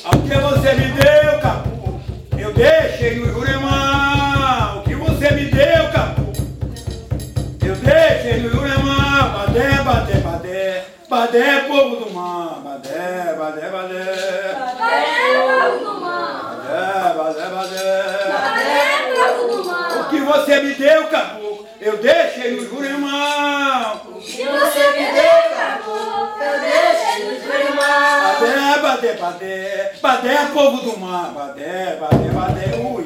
O que você me deu, caboclo, eu deixei no Juremã. O que você me deu, caboclo, eu deixei no Juremã. Badé, badé, badé, badé, povo do mar. Badé, badé, badé, Badé, povo do mar. badé, badé, badé. Badé, povo do mar. O que você me deu, caboclo, eu deixei no Juremã. O que você me deu, caboclo, eu deixei no Juremã. Badé, badé, badé, badé, povo do mar. Badé, badé, badé, ui.